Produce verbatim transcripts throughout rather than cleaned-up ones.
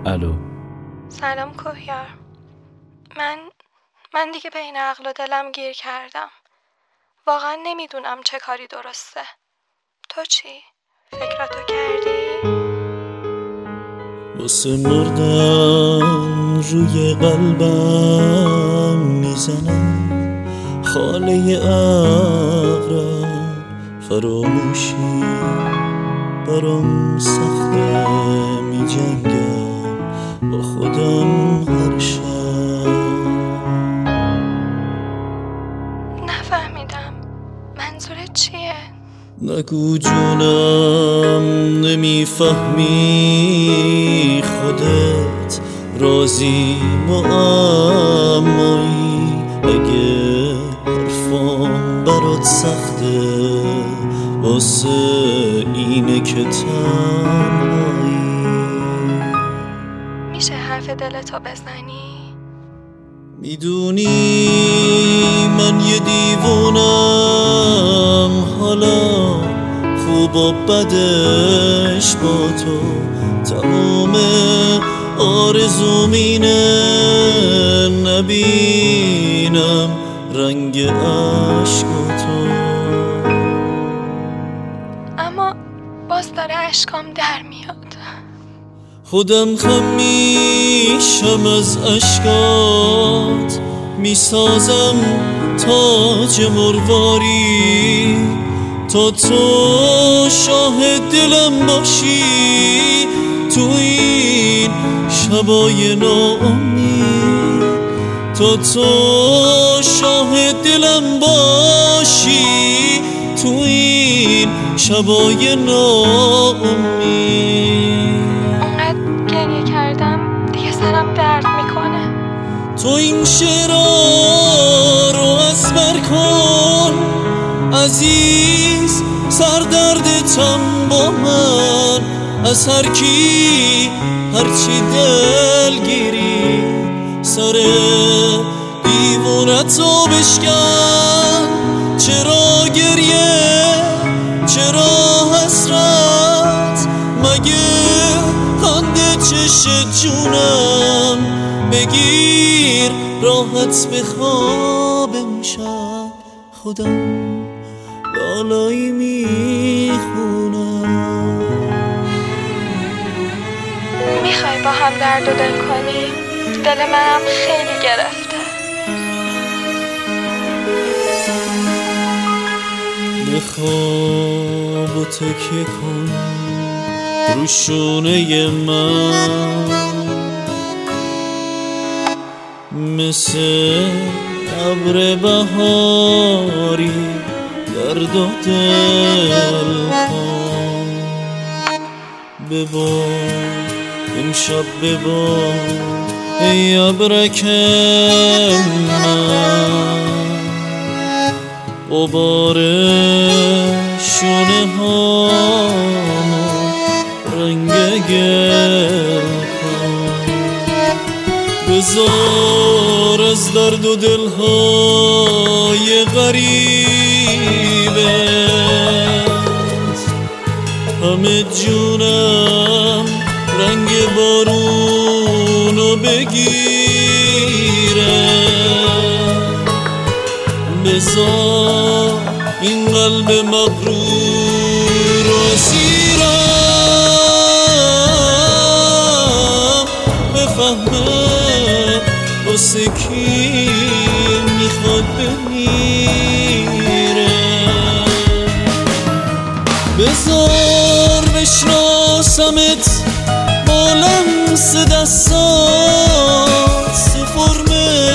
الو. سلام کوهیار. من من دیگه بین عقل و دلم گیر کردم. واقعا نمیدونم چه کاری درسته. تو چی؟ فکراتو کردی؟ واسه مردن روی قلبم میزنم خاله عقرب، فراموشی برام سخته، میجنگم با خودم هر شب. نفهمیدم منظورت چیه؟ نگو جونم نمیفهمی، خودت رازی معمایی، اگه حرفام برات سخته واسه اینه که تنهایی. میشه حرف دلتو بزنی؟ میدونی من یه دیوونم، حالا خوب و بدش با تو، تموم آرزوم اینه نبینم رنگ عشقاتو. اما باز داره اشکام در میاد. خودم خم میشم از اشکات، میسازم تاج مرواری، تا تو شاهد دلم باشی تو این شبای ناامید، تا تو شاهد دلم باشی تو این شبای ناامید. انقدر گریه کردم دیگه سرم درد میکنه. تو این شعرها رو ازبر کن عزیز، سردردتم با من، از هر کی هرچی دلگیری، سر دیوونتو بشکن. چرا گریه، چرا حسرت، مگه خنده چش جونم، بگیر راحت بخواب امشب، خودم لالایی میخونم. میخوای با هم درد و دل کنی؟ دل منم خیلی گرفته. بخواب و تکیه کن رو شونه من، مثل ابر بهاری درد و دل کن. ببار امشب ببار ای ابرک من، غبار شونه هامو رنگ گل کن. بذار از درد و دلهای غریبت همه جونم رنگ بارونو بگیره. بذار این قلب مغرور و اسیرم بفهمه واسه کی میخواد بمیره. بذار بشناسمت با لمس دستات، سفرم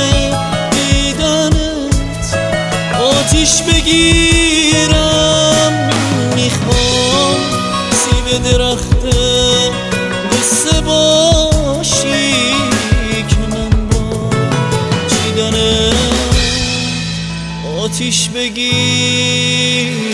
دیدنت آتیش بگیرم. میخوام سیب درخت قصه باشی که من با چیدنت آتیش بگیرم.